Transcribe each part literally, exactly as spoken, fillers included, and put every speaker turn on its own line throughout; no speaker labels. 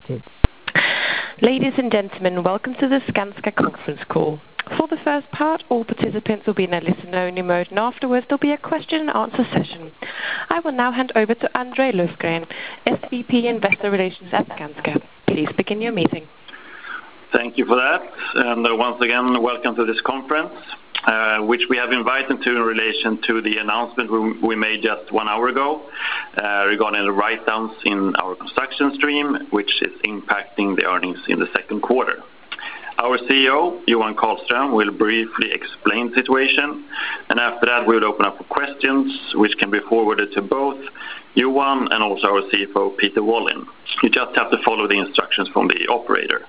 started. Ladies and gentlemen, welcome to the Skanska conference call. For the first part, all participants will be in a listen-only mode, and afterwards there'll be a question and answer session. I will now hand over to André Löfgren, S V P Investor Relations at Skanska. Please begin your meeting.
Thank you for that, and uh, once again, welcome to this conference, uh, which we have invited to in relation to the announcement we, we made just one hour ago uh, regarding the write-downs in our construction stream, which is impacting the earnings in the second quarter. Our C E O, Johan Karlström, will briefly explain the situation, and after that we will open up for questions, which can be forwarded to both Johan and also our C F O, Peter Wallin. You just have to follow the instructions from the operator.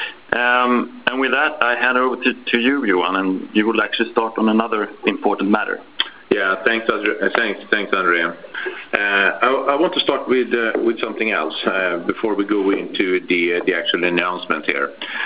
Um, and with that, I hand over to, to you, Johan, and you will actually start on another important matter.
Yeah, thanks, Andre, uh, thanks, thanks, Andrea. Uh, I, I want to start with uh, with something else uh, before we go into the uh, the actual announcement here.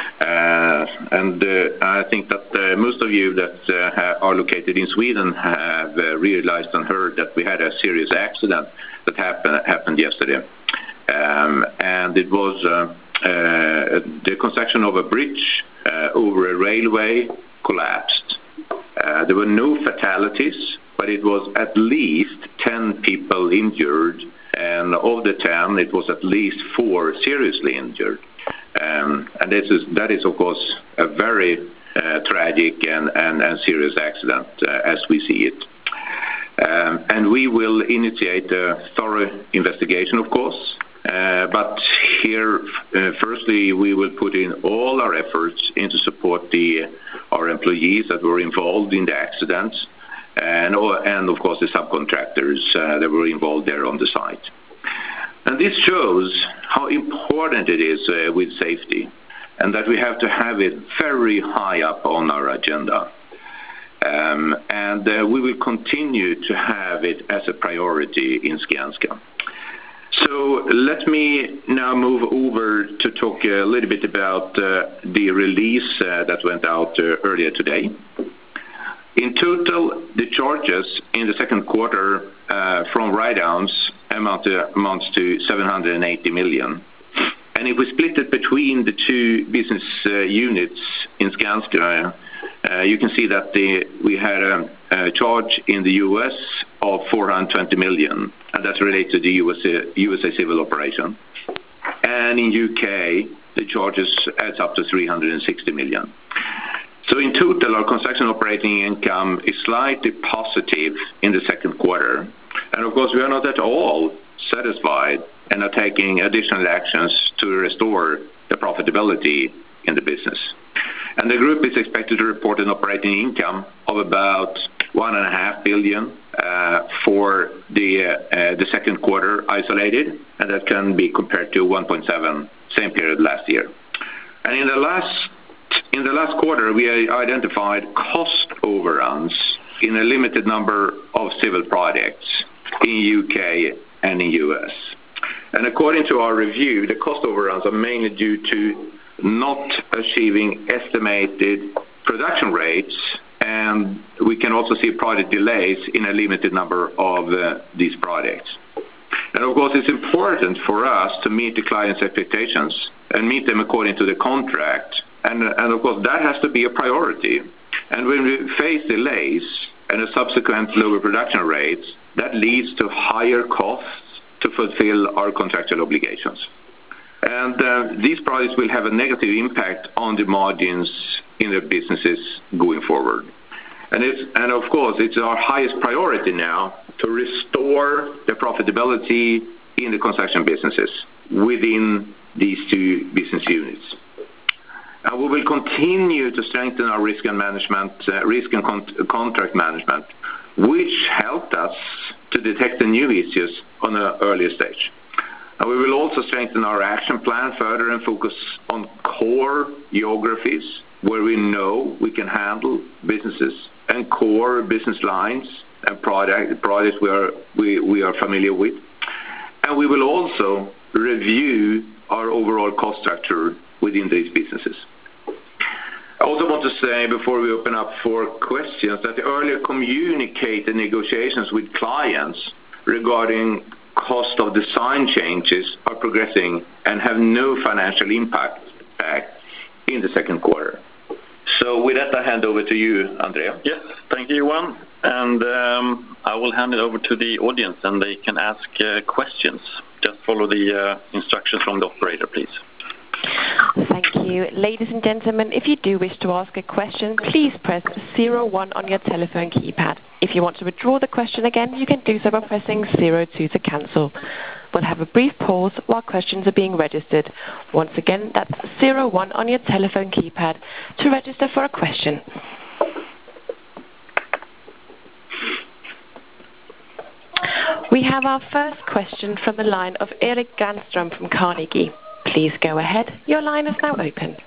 Uh, and uh, I think that uh, most of you that uh, are located in Sweden have uh, realized and heard that we had a serious accident that happened happened yesterday, um, and it was uh, uh, the construction of a bridge uh, over a railway collapsed. Uh, there were no fatalities, but it was at least ten people injured, and of the ten, it was at least four seriously injured. Um, and this is, that is, of course, a very uh, tragic and, and, and serious accident uh, as we see it. Um, and we will initiate a thorough investigation, of course. Uh, but here, uh, firstly, we will put in all our efforts into support the our employees that were involved in the accidents, and, and of course the subcontractors uh, that were involved there on the site. And this shows how important it is uh, with safety, and that we have to have it very high up on our agenda. Um, and uh, we will continue to have it as a priority in Skanska. So let me now move over to talk a little bit about uh, the release uh, that went out uh, earlier today. In total, the charges in the second quarter uh, from write-downs amount to, amounts to seven hundred eighty million. And if we split it between the two business uh, units in Skanska, uh, you can see that the, we had a, a charge in the U S of four hundred twenty million, and that's related to the U S A, U S A civil operation. And in U K, the charges adds up to three hundred sixty million. So in total, our construction operating income is slightly positive in the second quarter. And of course, we are not at all satisfied and are taking additional actions to restore the profitability in the business. And the group is expected to report an operating income of about one and a half billion uh, for the uh, uh, the second quarter isolated, and that can be compared to one point seven same period last year. And in the last in the last quarter, we identified cost overruns in a limited number of civil projects in U K and in U S. And according to our review, the cost overruns are mainly due to not achieving estimated production rates, and we can also see project delays in a limited number of uh, these projects. And of course, it's important for us to meet the client's expectations and meet them according to the contract, and, and of course that has to be a priority. And when we face delays and a subsequent lower production rates, that leads to higher costs to fulfill our contractual obligations. And uh, these projects will have a negative impact on the margins in the businesses going forward. And, it's, and of course, it's our highest priority now to restore the profitability in the construction businesses within these two business units. And we will continue to strengthen our risk and management, uh, risk and con contract management, which helped us to detect the new issues on an earlier stage. And we will also strengthen our action plan further and focus on core geographies where we know we can handle businesses, and core business lines and product, products we are, we, we are familiar with. And we will also review our overall cost structure within these businesses. I also want to say, before we open up for questions, that the earlier communicated negotiations with clients regarding cost of design changes are progressing and have no financial impact back in the second quarter. So with that, I hand over to you, Andrea.
Yes, thank you, Johan. And um, I will hand it over to the audience, and they can ask uh, questions. Just follow the uh, instructions from the operator, please.
Thank you. Ladies and gentlemen, if you do wish to ask a question, please press zero one on your telephone keypad. If you want to withdraw the question again, you can do so by pressing zero two to cancel. We'll have a brief pause while questions are being registered. Once again, that's zero one on your telephone keypad to register for a question. We have our first question from the line of Erik Granström from Carnegie. Please go ahead. Your line is now open.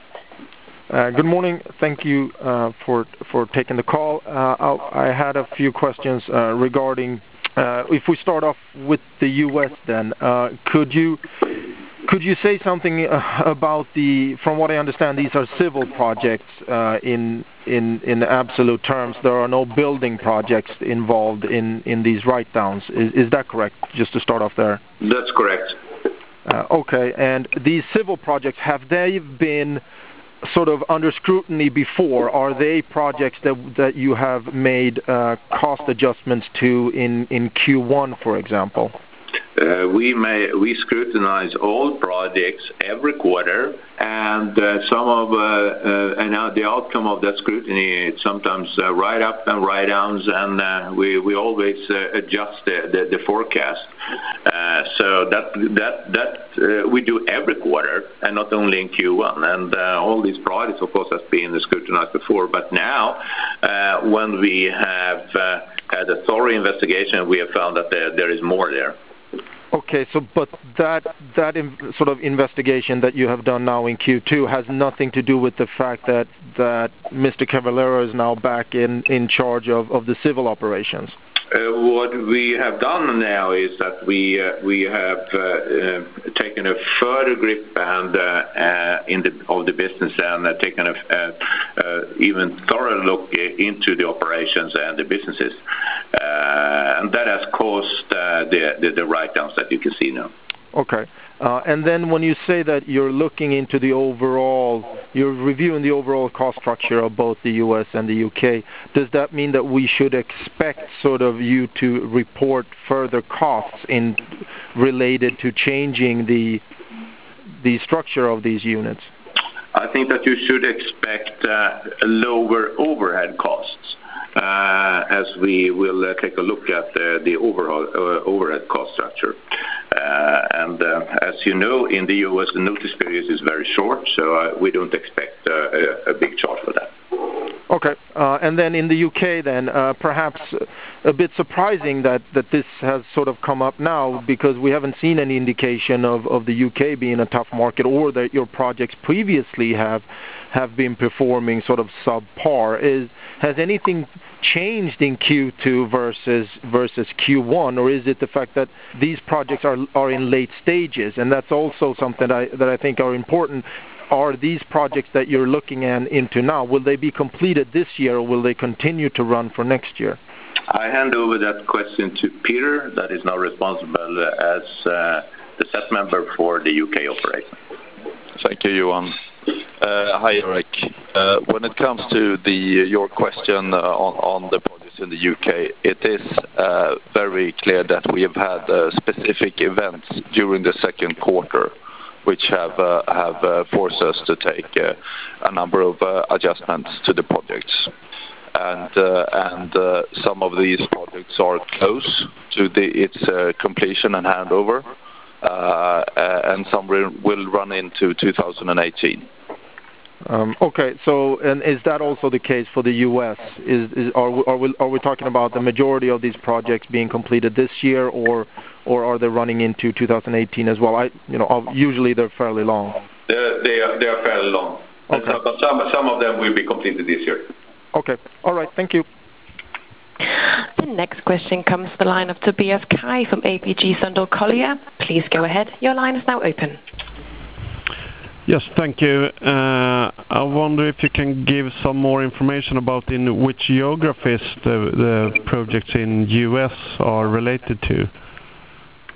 Uh, good morning. Thank you uh, for for taking the call. Uh, I had a few questions uh, regarding. Uh, if we start off with the U S, then uh, could you could you say something uh, about the? From what I understand, these are civil projects uh, in in in absolute terms. There are no building projects involved in in these write-downs. Is, is that correct? Just to start off there.
That's correct.
Uh, okay, and these civil projects, have they been sort of under scrutiny before? Are they projects that that you have made uh, cost adjustments to in, in Q one, for example?
Uh, we may we scrutinize all projects every quarter, and uh, some of uh, uh, and uh, the outcome of that scrutiny is sometimes uh, write up and write downs, and uh, we we always uh, adjust the, the, the forecast. Uh, so that that that uh, we do every quarter, and not only in Q one. And uh, all these projects, of course, has been scrutinized before. But now, uh, when we have uh, had a thorough investigation, we have found that there, there is more there.
Okay, so but that that in, sort of investigation that you have done now in Q two has nothing to do with the fact that that Mister Cavallero is now back in, in charge of, of the civil operations.
Uh, what we have done now is that we uh, we have uh, uh, taken a further grip and uh, uh, in the of the business and uh, taken a uh, uh, even thorough look into the operations and the businesses, uh, and that has caused uh, the, the the write-downs that you can see now.
Okay. Uh, and then when you say that you're looking into the overall, you're reviewing the overall cost structure of both the U S and the U K, does that mean that we should expect sort of you to report further costs in related to changing the the structure of these units?
I think that you should expect uh, lower overhead costs. Uh, as we will uh, take a look at uh, the overall uh, overhead cost structure. Uh, and uh, as you know, in the U S, the notice period is very short, so uh, we don't expect uh, a, a big charge for that.
Okay. Uh, and then in the U K, then, uh, perhaps a bit surprising that, that this has sort of come up now, because we haven't seen any indication of, of the U K being a tough market, or that your projects previously have have been performing sort of subpar. Is has anything changed in Q two versus versus Q one, or is it the fact that these projects are are in late stages? And that's also something that I, that I think are important. Are these projects that you're looking at into now, will they be completed this year, or will they continue to run for next year?
I hand over that question to Peter, that is now responsible as uh, the set member for the U K operation.
Thank you, Johan. Uh, hi, Eric. Uh, when it comes to the your question uh, on, on the projects in the U K, it is uh, very clear that we have had uh, specific events during the second quarter which have uh, have uh, forced us to take uh, a number of uh, adjustments to the projects. And uh, and uh, some of these projects are close to the its uh, completion and handover, uh, uh, and some will run into two thousand eighteen.
Um, okay, so and is that also the case for the U S? Is, is are we, are we are we talking about the majority of these projects being completed this year, or or are they running into two thousand eighteen as well? I you know usually they're fairly long.
They're, they are they are fairly long.
Okay.
Some, but some some of them will be completed this year.
Okay. All right. Thank you.
The next question comes to the line of Tobias Kaj from A P G Sundal Collier. Please go ahead. Your line is now open.
Yes, thank you. Uh, I wonder if you can give some more information about in which geographies the, the projects in U S are related to.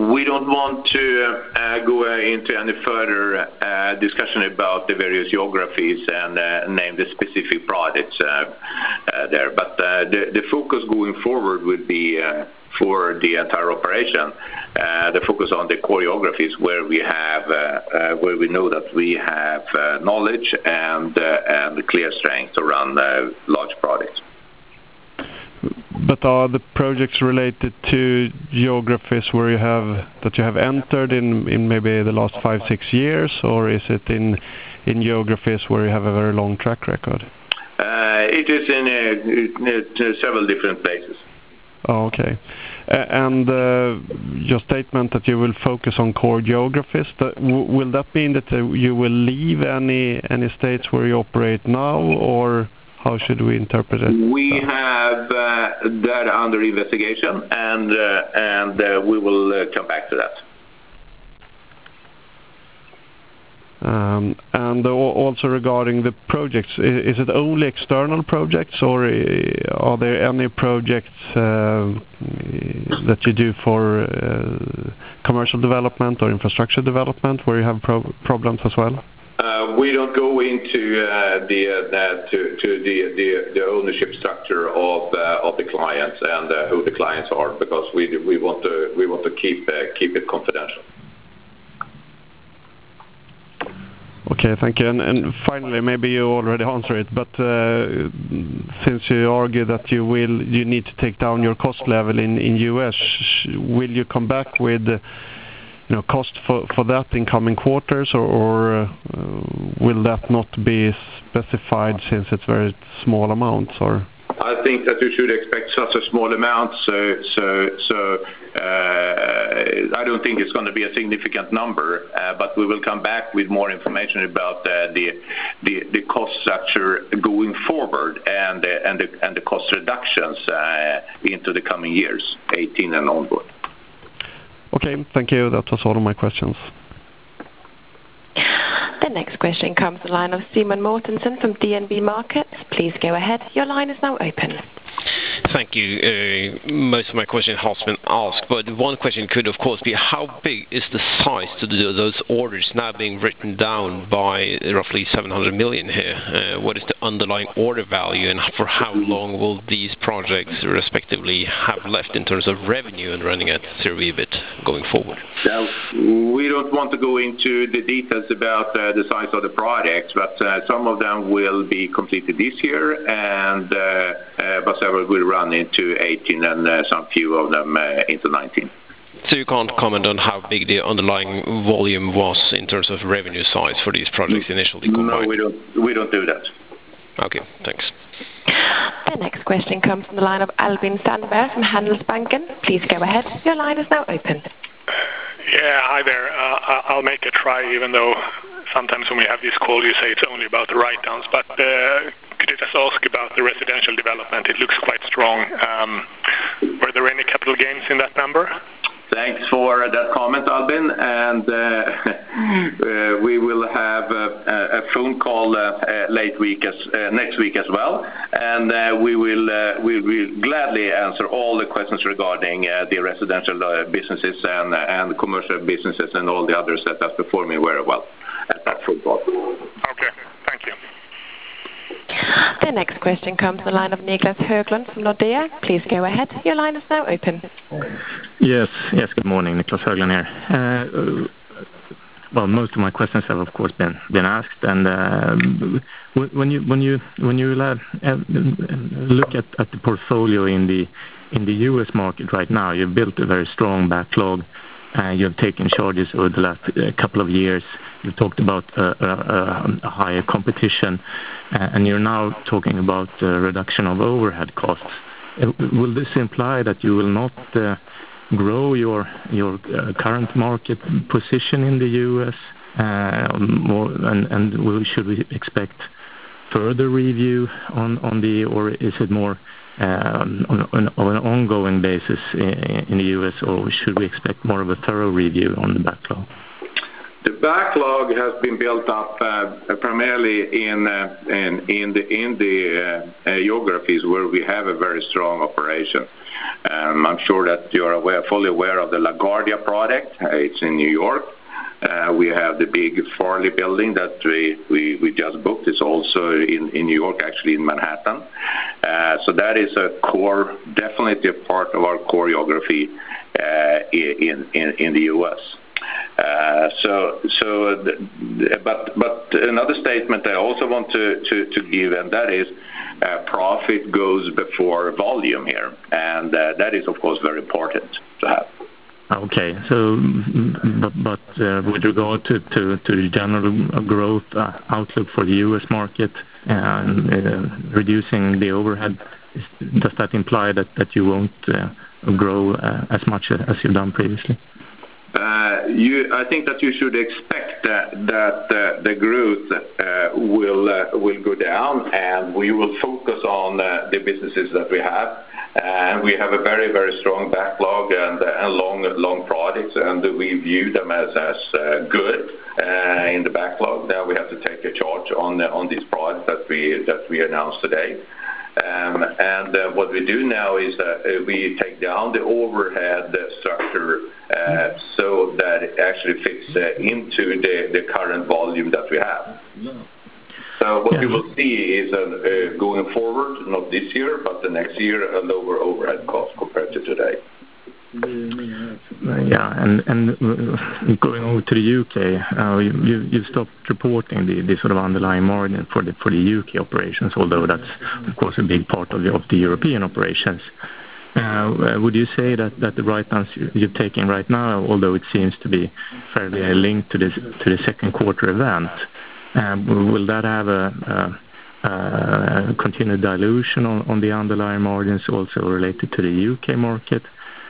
we don't want to uh, go uh, into any further uh, discussion about the various geographies and uh, name the specific projects uh, uh, there. But uh, the, the focus going forward would be uh, for the entire operation, uh, the focus on the core geographies where we have, uh, uh, where we know that we have uh, knowledge and uh, and clear strength to run uh, large projects.
But are the projects related to geographies where you have that you have entered in in maybe the last five six years, or is it in in geographies where you have a very long track record?
Uh, it is in, uh, in several different places.
Oh, okay. Uh, and uh, your statement that you will focus on core geographies, that, w will that mean that uh, you will leave any any states where you operate now, or how should we interpret it?
We have uh, that under investigation, and uh, and uh, we will uh, come back to that.
Um, and uh, also regarding the projects, is, is it only external projects, or uh, are there any projects uh, that you do for uh, commercial development or infrastructure development where you have pro problems as well?
Uh, we don't go into uh, the, uh, the to, to the, the the ownership structure of uh, of the clients and uh, who the clients are, because we we want to we want to keep uh, keep it confidential.
Okay, thank you. And, and finally, maybe you already answered it, but uh, since you argue that you will, you need to take down your cost level in in U S, will you come back with, uh, you know, cost for for that in coming quarters, or, or uh, will that not be specified since it's very small amounts, or?
I think that you should expect such a small amount, so so so uh, I don't think it's going to be a significant number, uh, but we will come back with more information about uh, the the the cost structure going forward and uh, and the and the cost reductions uh, into the coming years, eighteen and onward.
Okay, thank you. That was all of my questions.
The next question comes to the line of Simon Mortensen from D N B Markets. Please go ahead. Your line is now open.
Thank you. Uh, most of my question has been asked, but one question could, of course, be how big is the size to the, those orders now being written down by roughly seven hundred million here? Uh, what is the underlying order value, and for how long will these projects respectively have left in terms of revenue and running at zero EBIT going forward?
Now, we don't want to go into the details about uh, the size of the projects, but uh, some of them will be completed this year, and uh, uh, but several will run into eighteen, and uh, some few of them uh, into nineteen.
So you can't comment on how big the underlying volume was in terms of revenue size for these projects initially combined?
No, we don't, we don't do that.
Okay, thanks.
The next question comes from the line of Albin Sandberg from Handelsbanken. Please go ahead. Your line is now open.
Yeah, hi there. Uh, I'll make a try, even though sometimes when we have this call you say it's only about the write-downs. But uh, could I just ask about the residential development? It looks quite strong. Um, were there any capital gains in that number?
Thanks for that comment, Albin. And uh, uh, we will have a, a phone call uh, uh, late week as uh, next week as well, and uh, we will uh, we will gladly answer all the questions regarding uh, the residential uh, businesses and uh, and commercial businesses and all the others that are performing very well at that phone call.
Okay, thank you.
The next question comes to the line of Niklas Höglund from Nordea. Please go ahead. Your line is now open.
Yes, yes. Good morning, Niklas Höglund here. Uh, well, most of my questions have, of course, been been asked. And uh, when you when you when you uh, look at, at the portfolio in the in the U S market right now, you've built a very strong backlog. Uh, you have taken charges over the last uh, couple of years. You talked about uh, uh, a higher competition, uh, and you're now talking about uh, reduction of overhead costs. Uh, will this imply that you will not uh, grow your your uh, current market position in the U S? Uh, more, and and will, should we expect further review on on the, or is it more um, on, on, on an ongoing basis in, in the U S, or should we expect more of a thorough review on the backlog?
The backlog has been built up uh, primarily in, uh, in in the in the uh, uh, geographies where we have a very strong operation. Um, I'm sure that you are aware, fully aware of the LaGuardia project. Uh, it's in New York. Uh, we have the big Farley building that we, we, we just booked. It's also in, in New York, actually in Manhattan. Uh, so that is a core, definitely a part of our core geography uh, in, in, in the U S. Uh, so, so, the, but, but another statement I also want to, to, to give, and that is uh, profit goes before volume here. And uh, that is, of course, very important to have.
Okay. So, but but uh, with regard to to to the general growth uh, outlook for the U S market and uh, reducing the overhead, is, does that imply that that you won't uh, grow uh, as much as you've done previously?
Uh, you, I think that you should expect that, that uh, the growth uh, will uh, will go down, and we will focus on uh, the businesses that we have. And we have a very, very strong backlog and, uh, and long, long projects, and we view them as as uh, good uh, in the backlog. Now we have to take a charge on uh, on these projects that we that we announced today. Um, and uh, what we do now is uh, we take down the overhead structure uh, so that it actually fits uh, into the, the current volume that we have. So what
yeah.
we will see is uh, uh, going forward, not this year, but the next year, a lower overhead cost compared to today.
Yeah, and and uh, going over to the U K, uh, you you you've stopped reporting the, the sort of underlying margin for the for the U K operations, although that's of course a big part of the of the European operations. Uh, would you say that, that the write-downs you're taking right now, although it seems to be fairly linked to this to the second quarter event, um, will that have a, a, a continued dilution on, on the underlying margins also related to the U K market?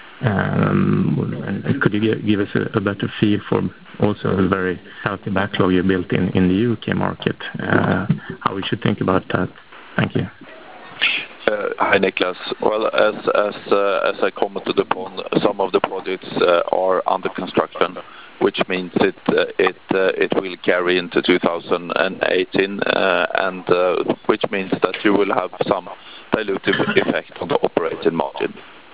Um, and could you give, give us a, a better feel for also a very healthy backlog you built in, in the U K market? Uh, how we should think about that? Thank you.
Uh, hi, Niklas. Well, as as uh, as I commented upon, some of the projects uh, are under construction, which means it uh, it uh, it will carry into two thousand eighteen, uh, and uh, which means that you will have some dilutive effect on the operating margin.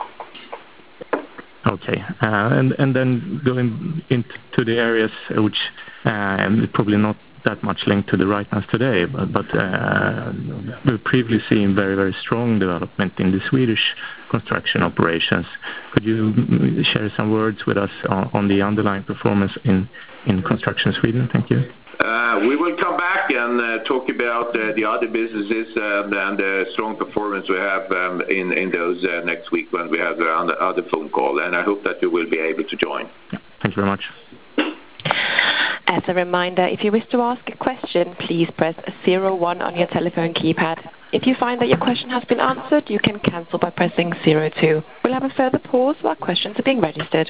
Okay, uh, and and then going into the areas which uh, probably not that much linked to the write-downs today, but, but uh, we've previously seen very very strong development in the Swedish construction operations. Could you share some words with us on, on the underlying performance in in construction Sweden? Thank you.
Uh, we will come back and uh, talk about uh, the other businesses um, and the strong performance we have um, in, in those uh, next week when we have the other phone call, and I hope that you will be able to join.
Yeah, thank you very much.
As a reminder, if you wish to ask a question, please press zero one on your telephone keypad. If you find that your question has been answered, you can cancel by pressing zero two. We'll have a further pause while questions are being registered.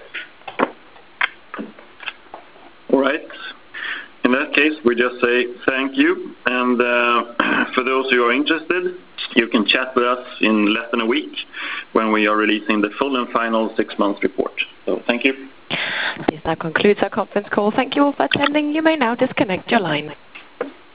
All right. In that case, we just say thank you. And uh, for those who are interested, you can chat with us in less than a week when we are releasing the full and final six-month report. So thank you.
This now concludes our conference call. Thank you all for attending. You may now disconnect your line.